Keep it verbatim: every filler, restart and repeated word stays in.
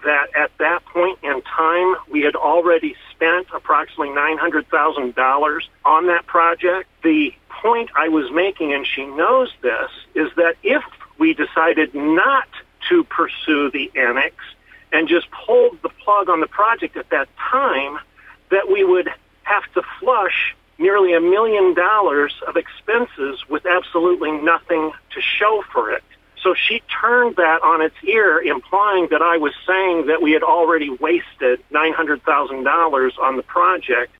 that at that point in time, we had already spent approximately nine hundred thousand dollars on that project. The point I was making, and she knows this, is that if we decided not to pursue the annex and just pulled the plug on the project at that time, that we would have to flush nearly a million dollars of expenses with absolutely nothing to show for it. So she turned that on its ear, implying that I was saying that we had already wasted nine hundred thousand dollars on the project,